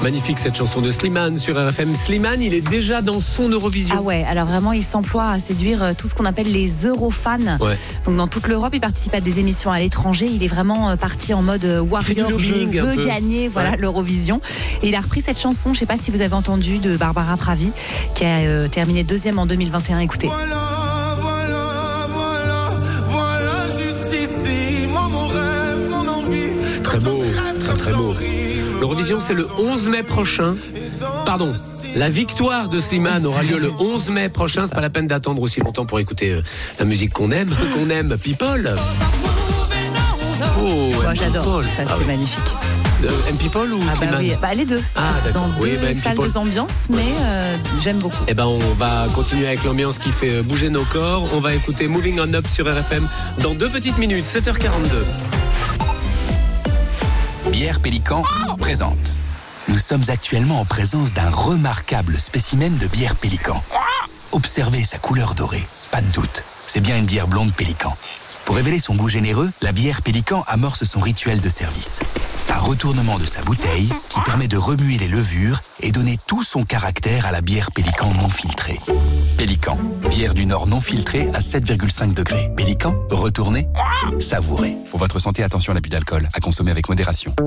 Magnifique cette chanson de Slimane sur R F M. Slimane, il est déjà dans son Eurovision. Ah ouais, alors vraiment, il s'emploie à séduire tout ce qu'on appelle les Eurofans. Ouais. Donc dans toute l'Europe, il participe à des émissions à l'étranger. Il est vraiment parti en mode warrior, il veut gagner voilà, ouais. l'Eurovision. Et il a repris cette chanson, je ne sais pas si vous avez entendu, de Barbara Pravi, qui a euh, terminé deuxième en deux mille vingt et un. Écoutez. Voilà, voilà, voilà, voilà, juste ici, moi mon rêve, mon envie. Très beau, très très beau. L'Eurovision, c'est le onze mai prochain. Pardon. La victoire de Slimane aura lieu le onze mai prochain. C'est pas la peine d'attendre aussi longtemps pour écouter euh, la musique qu'on aime, qu'on aime. People. Oh, moi j'adore. People. Ça, c'est ah, oui. magnifique. Euh, M People ou ah Slimane bah, oui. bah, les deux. Ah, dans oui, deux bah, salles de ambiance, mais euh, j'aime beaucoup. Eh ben, on va continuer avec l'ambiance qui fait bouger nos corps. On va écouter Moving On Up sur R F M dans deux petites minutes, sept heures quarante-deux. Bière Pélican présente. Nous sommes actuellement en présence d'un remarquable spécimen de bière Pélican. Observez sa couleur dorée, pas de doute, c'est bien une bière blonde Pélican. Pour révéler son goût généreux, la bière Pélican amorce son rituel de service. Un retournement de sa bouteille qui permet de remuer les levures et donner tout son caractère à la bière Pélican non filtrée. Pélican, bière du Nord non filtrée à sept virgule cinq degrés. Pélican, retournez, savourez. Pour votre santé, attention à l'abus d'alcool, à consommer avec modération.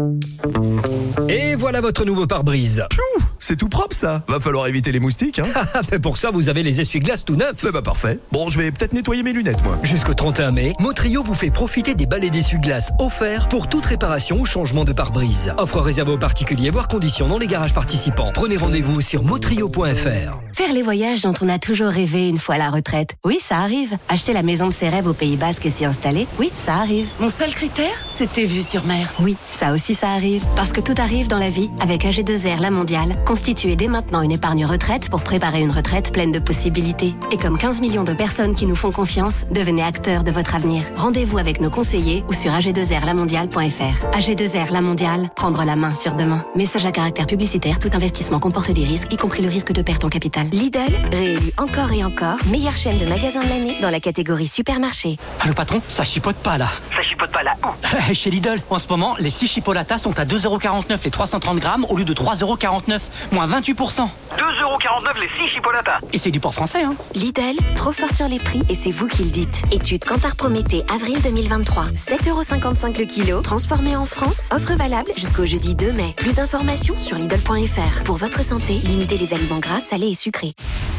Et voilà votre nouveau pare-brise. Piou, c'est tout propre ça. Va falloir éviter les moustiques, hein. Mais pour ça, vous avez les essuie-glaces tout neufs. Bah, bah parfait. Bon, je vais peut-être nettoyer mes lunettes, moi. Jusqu'au trente et un mai, Motrio vous fait profiter des balais d'essuie-glaces offerts pour toute réparation ou changement de pare-brise. Offre réservée aux particuliers, voire conditions dans les garages participants. Prenez rendez-vous sur motrio point f r. Faire les voyages dont on a toujours rêvé une fois à la retraite. Oui, ça arrive. Acheter la maison de ses rêves au Pays Basque et s'y installer. Oui, ça arrive. Mon seul critère, c'était vue sur mer. Oui, ça aussi ça arrive. Parce que tout arrive dans la vie avec A G deux R La Mondiale. Constituez dès maintenant une épargne retraite pour préparer une retraite pleine de possibilités. Et comme quinze millions de personnes qui nous font confiance, devenez acteurs de votre avenir. Rendez-vous avec nos conseillers ou sur a g deux r la mondiale point f r. A G deux R La Mondiale, prendre la main sur demain. Message à caractère publicitaire, tout investissement comporte des risques, y compris le risque de perte en capital. Lidl, réélu encore et encore, meilleure chaîne de magasins de l'année dans la catégorie supermarché. Ah, le patron, ça chipote pas là. Ça chipote pas là où? Chez Lidl, en ce moment, les six chipolatas sont à deux euros quarante-neuf les trois cent trente grammes au lieu de trois euros quarante-neuf, moins vingt-huit pour cent. deux euros quarante-neuf les six chipolatas. Et c'est du port français, hein. Lidl, trop fort sur les prix et c'est vous qui le dites. Étude Kantar Prométhée, avril deux mille vingt-trois. sept euros cinquante-cinq le kilo, transformé en France, offre valable jusqu'au jeudi deux mai. Plus d'informations sur Lidl point f r. Pour votre santé, limitez les aliments gras, salés et sucrés.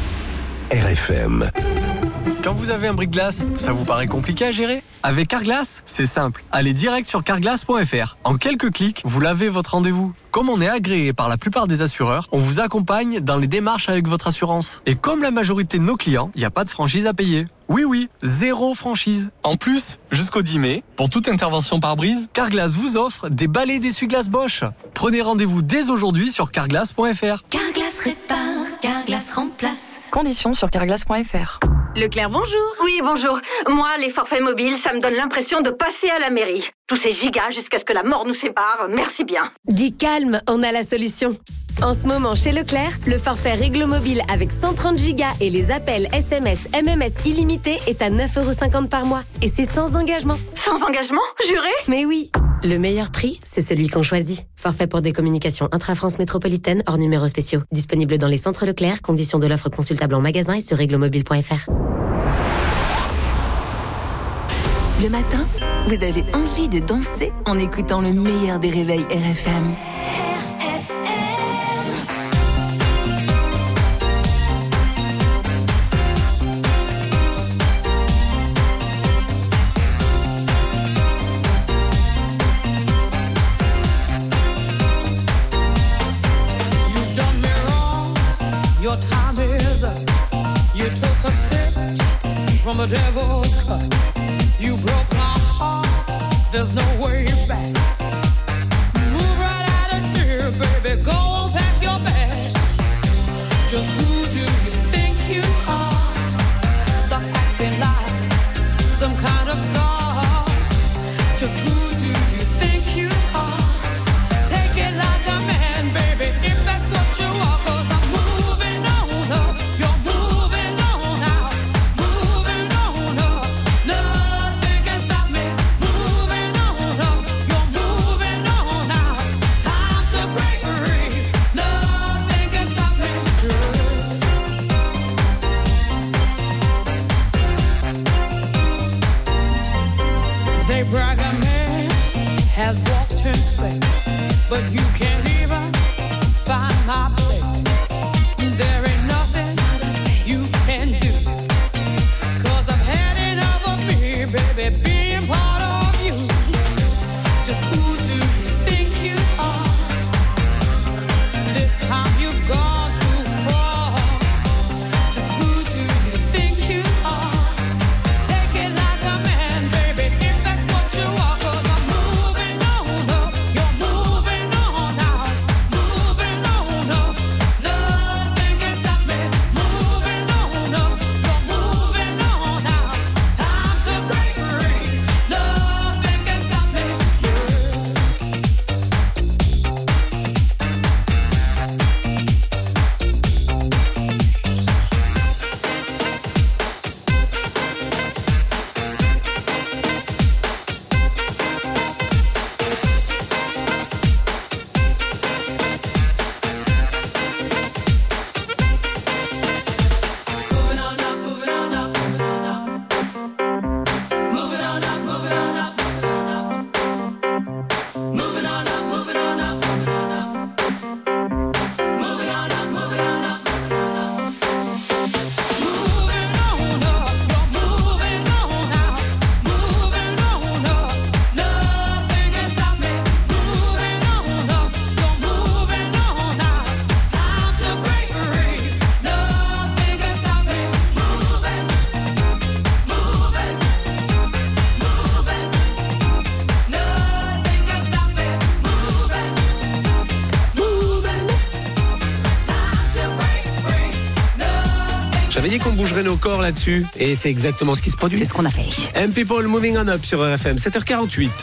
R F M. Quand vous avez un bris-de-glace, ça vous paraît compliqué à gérer? Avec Carglass, c'est simple. Allez direct sur carglass point f r. En quelques clics, vous lavez votre rendez-vous. Comme on est agréé par la plupart des assureurs, on vous accompagne dans les démarches avec votre assurance. Et comme la majorité de nos clients, il n'y a pas de franchise à payer. Oui, oui, zéro franchise. En plus, jusqu'au dix mai, pour toute intervention par brise, Carglass vous offre des balais d'essuie-glace Bosch. Prenez rendez-vous dès aujourd'hui sur carglass point f r. Carglass répare, Carglass remplace. Conditions sur carglass point f r. Leclerc, bonjour. Oui, bonjour. Moi, les forfaits mobiles, ça me donne l'impression de passer à la mairie. Tous ces gigas jusqu'à ce que la mort nous sépare, merci bien. Dis calme, on a la solution. En ce moment, chez Leclerc, le forfait Réglo Mobile avec cent trente gigas et les appels S M S, M M S illimités est à neuf euros cinquante par mois. Et c'est sans engagement. Sans engagement? Juré? Mais oui. Le meilleur prix, c'est celui qu'on choisit. Forfait pour des communications intra-France métropolitaine hors numéros spéciaux. Disponible dans les centres Leclerc. Conditions de l'offre consultable en magasin et sur réglo mobile point f r. Le matin, vous avez envie de danser en écoutant le meilleur des réveils R F M. Your time is up. You took a sip from the devil's cup. You broke my heart. There's no way back. Move right out of here, baby. Go on, pack your bags. Just who do you think you are? Stop acting like some kind of star. Just who do you think you are? Take it like a man, baby, if that's what you are. 'Cause I'm moving on up. You're moving on out. Moving on up. Nothing can stop me. Moving on up. You're moving on out. Time to break free. has walked in space, but you can't even find my place. There ain't nothing you can do, 'cause I've had enough of me, baby, being part of you. Just who do you think you are? This time you've gone too far. Just who do you think you are? Take it like a man, baby, if that's what you are. 'Cause I'm moving on up, you're moving on out, moving on up. Nothing can stop me. Moving on up, you're moving on out. Time to break free. Nothing can stop me. J'avais dit qu'on bougerait nos corps là-dessus, et c'est exactement ce qui se produit. C'est ce qu'on a fait. M People Moving On Up sur R F M, sept heures quarante-huit.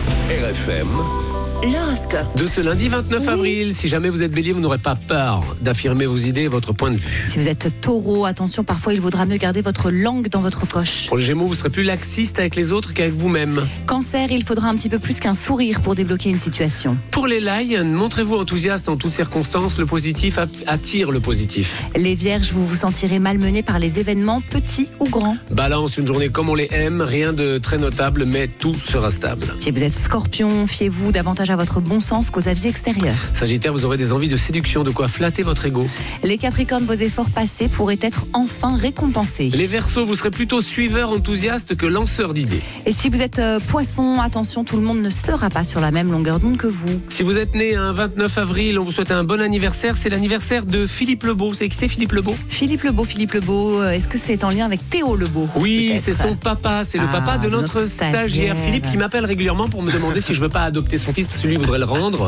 R F M. L'horoscope. De ce lundi vingt-neuf avril, si jamais vous êtes bélier, vous n'aurez pas peur d'affirmer vos idées et votre point de vue. Si vous êtes taureau, attention, parfois il vaudra mieux garder votre langue dans votre poche. Pour les gémeaux, vous serez plus laxiste avec les autres qu'avec vous-même. Cancer, il faudra un petit peu plus qu'un sourire pour débloquer une situation. Pour les lions, montrez-vous enthousiaste en toutes circonstances, le positif attire le positif. Les vierges, vous vous sentirez malmenés par les événements, petits ou grands. Balance, une journée comme on les aime, rien de très notable, mais tout sera stable. Si vous êtes scorpion, fiez-vous davantage à votre bon sens qu'aux avis extérieurs. Sagittaire, vous aurez des envies de séduction, de quoi flatter votre ego. Les capricornes, vos efforts passés pourraient être enfin récompensés. Les verseaux, vous serez plutôt suiveur enthousiaste que lanceur d'idées. Et si vous êtes euh, poisson, attention, tout le monde ne sera pas sur la même longueur d'onde que vous. Si vous êtes né un vingt-neuf avril, on vous souhaite un bon anniversaire. C'est l'anniversaire de Philippe Lebeau. C'est qui c'est Philippe Lebeau? Philippe Lebeau, Philippe Lebeau, euh, est-ce que c'est en lien avec Théo Lebeau? Oui, peut-être? c'est son papa, c'est le Ah, papa de notre, notre stagiaire. stagiaire Philippe, qui m'appelle régulièrement pour me demander si je veux pas adopter son fils parce que lui voudrait le rendre.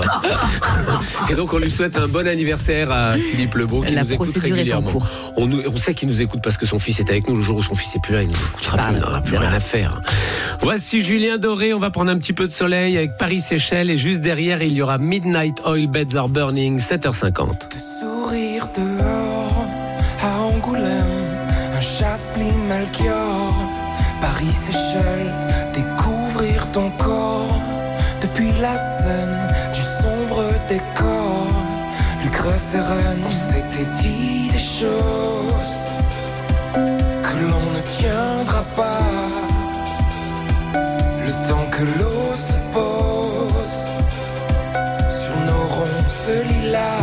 Et donc on lui souhaite un bon anniversaire à Philippe Lebeau qui La nous écoute procédure est en régulièrement. cours. On, nous, on sait qu'il nous écoute parce que son fils est avec nous. Le jour où son fils est plus là, il nous écoutera Ah, plus, il n'aura plus rien à faire. Voici Julien Doré, on va prendre un petit peu de soleil avec Paris-Séchelles et juste derrière il y aura Midnight Oil Beds Are Burning, sept heures cinquante. Sourire dehors, à Angoulême, un chasse-pline Melchior, Paris-Séchelles, découvrir ton corps, depuis la scène, du sombre décor, Lucrèce et Reine, on s'était dit des choses que l'on ne tiendra pas, le temps que l'eau se pose sur nos ronces lilas.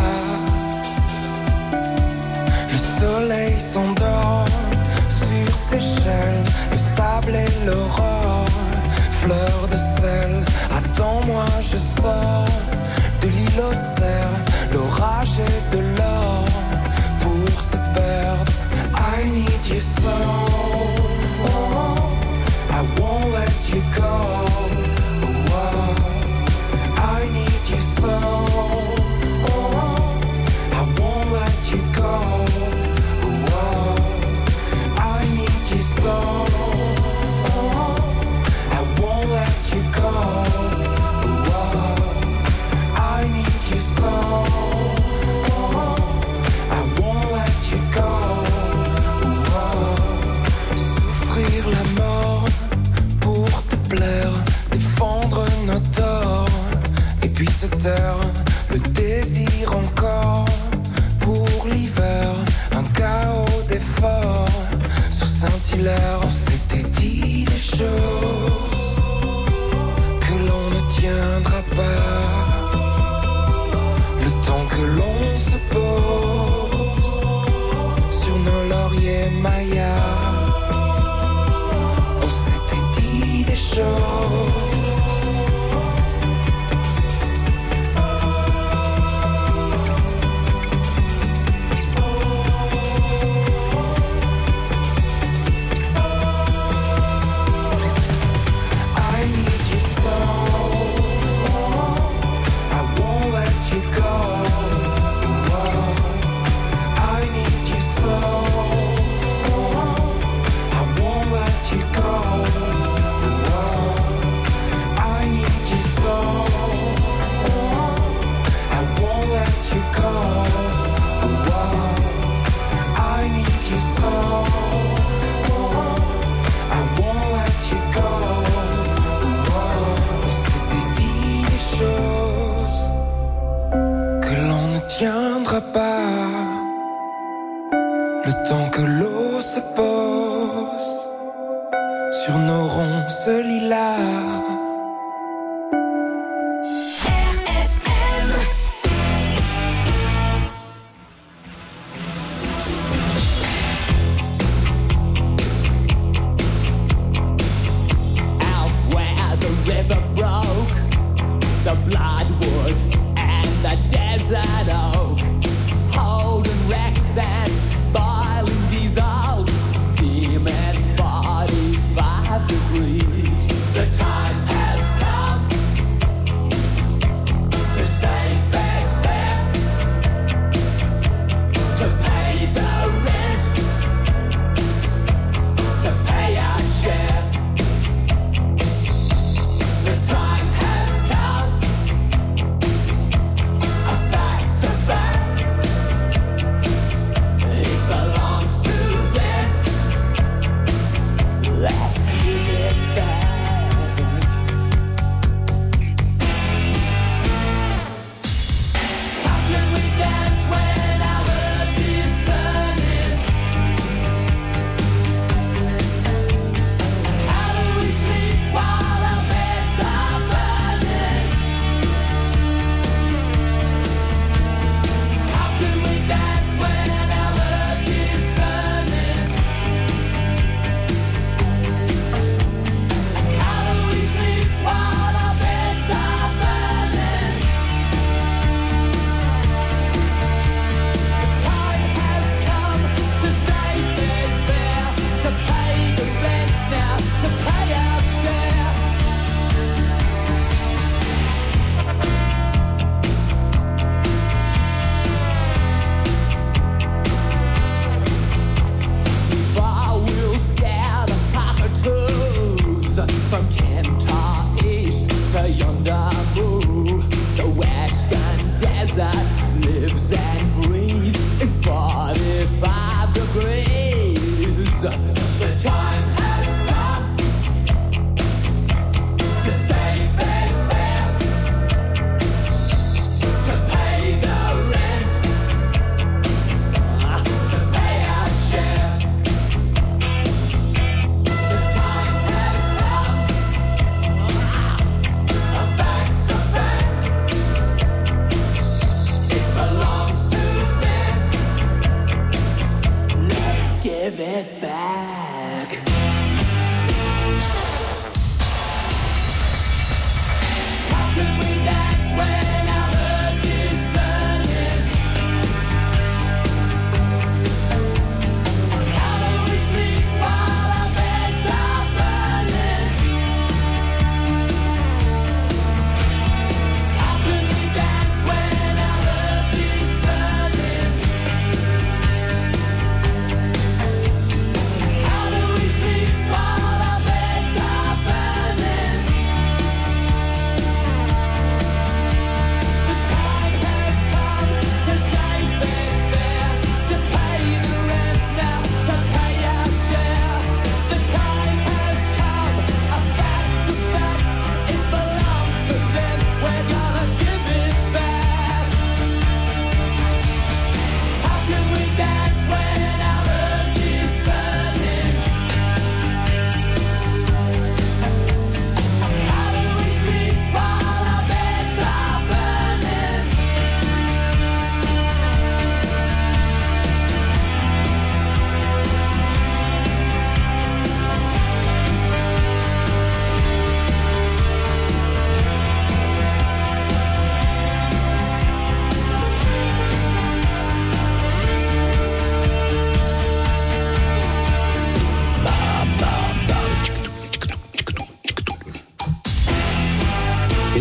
Le soleil s'endort sur Seychelles, le sable et l'aurore, fleur de sel, attends-moi je sors de l'île aux cerfs, l'orage et de l'or pour se perdre. I need you so, I won't let you go. Oh, I need you so, I won't let you go. I need you so, I won't let you go. I need you so, I won't let you go. Souffrir la mort pour te plaire, défendre nos torts, et puis se taire, le désir encore pour l'hiver, un chaos d'efforts. Sur Saint-Hilaire, on s'était dit des choses que l'on ne tient tiendra pas. Le temps que l'on se pose sur nos lauriers mayas, on s'était dit des choses. Tiendra pas le temps que l'eau se pose sur nos ronces lilas. Out where the river broke, the bloodwood and the desert oak, holding wrecks and boiling diesels, steaming forty-five degrees. The time has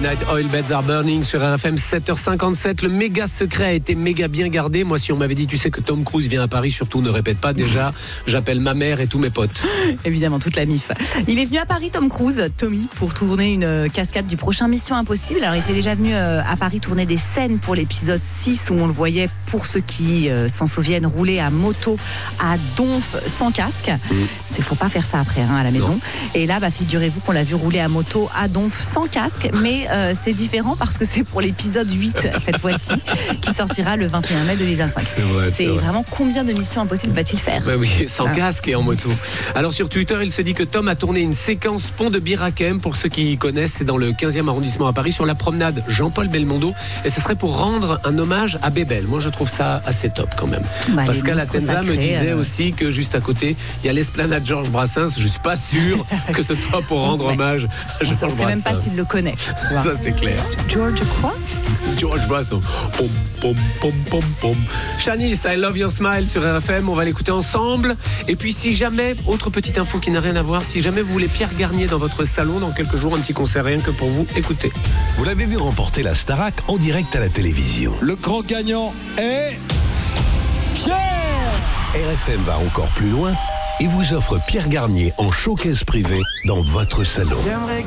Tonight Oil Beds Are Burning sur R F M, sept heures cinquante-sept. Le méga secret a été méga bien gardé. Moi, si on m'avait dit, tu sais que Tom Cruise vient à Paris, surtout ne répète pas déjà. J'appelle ma mère et tous mes potes. Évidemment, toute la mif. Il est venu à Paris, Tom Cruise, Tommy, pour tourner une cascade du prochain Mission Impossible. Alors, il était déjà venu à Paris tourner des scènes pour l'épisode six où on le voyait, pour ceux qui euh, s'en souviennent, rouler à moto à Donf sans casque. Il mmh. ne faut pas faire ça après hein, à la maison. Non. Et là, bah, figurez-vous qu'on l'a vu rouler à moto à Donf sans casque, mais euh, c'est différent parce que c'est pour l'épisode huit cette fois-ci, qui sortira le vingt et un mai deux mille vingt-cinq. C'est, vrai, c'est, c'est vrai. Vraiment combien de missions impossibles va-t-il faire? Bah oui, sans ah. casque et en moto. Alors sur Twitter, il se dit que Tom a tourné une séquence pont de Bir Hakeim. Pour ceux qui connaissent, c'est dans le quinzième arrondissement à Paris, sur la promenade Jean-Paul Belmondo. Et ce serait pour rendre un hommage à Bébel. Moi, je trouve ça assez top quand même. Bah, Pascal Atenza me disait euh... aussi que juste à côté, il y a l'esplanade Georges Brassens. Je suis pas sûr que ce soit pour rendre ouais. hommage à Georges Brassens. Je sais même pas s'il le connaît. Ça, c'est clair. George quoi? George Brassens. Pom, pom, pom, pom, pom. Shanice, I Love Your Smile sur R F M. On va l'écouter ensemble. Et puis, si jamais, autre petite info qui n'a rien à voir, si jamais vous voulez Pierre Garnier dans votre salon, dans quelques jours, un petit concert rien que pour vous, écoutez. Vous l'avez vu remporter la Starac en direct à la télévision. Le grand gagnant est Pierre. R F M va encore plus loin et vous offre Pierre Garnier en showcase privé dans votre salon.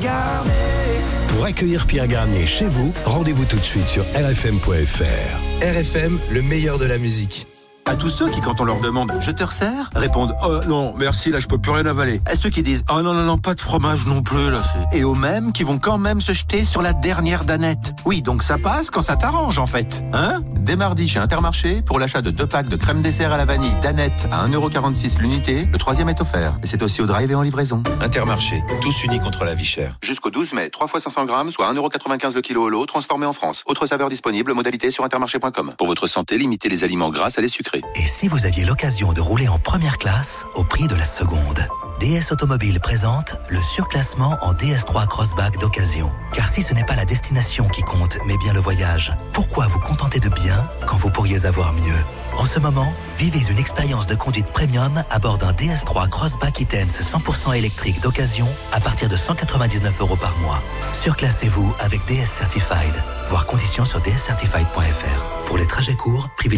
Pour accueillir Pierre Garnier chez vous, rendez-vous tout de suite sur r f m point f r. R F M, le meilleur de la musique. À tous ceux qui, quand on leur demande « Je te resserre ?» répondent « Oh non, merci, là je peux plus rien avaler ». À ceux qui disent « Oh non, non, non, pas de fromage non plus, là c'est... » Et aux mêmes qui vont quand même se jeter sur la dernière danette. Oui, donc ça passe quand ça t'arrange en fait. Hein ? Dès mardi chez Intermarché, pour l'achat de deux packs de crème dessert à la vanille danette à un euro quarante-six l'unité, le troisième est offert. Et c'est aussi au drive et en livraison. Intermarché, tous unis contre la vie chère. Jusqu'au douze mai, trois fois cinq cents grammes, soit un euro quatre-vingt-quinze le kilo au lot, transformé en France. Autre saveur disponible, modalité sur intermarché point com. Pour votre santé, limitez les aliments gras à les sucrés. Et si vous aviez l'occasion de rouler en première classe au prix de la seconde? D S Automobile présente le surclassement en D S trois Crossback d'occasion. Car si ce n'est pas la destination qui compte, mais bien le voyage, pourquoi vous contenter de bien quand vous pourriez avoir mieux? En ce moment, vivez une expérience de conduite premium à bord d'un D S trois Crossback E-Tense cent pour cent électrique d'occasion à partir de cent quatre-vingt-dix-neuf euros par mois. Surclassez-vous avec D S Certified. Voir conditions sur d s certified point f r. Pour les trajets courts, privilégiez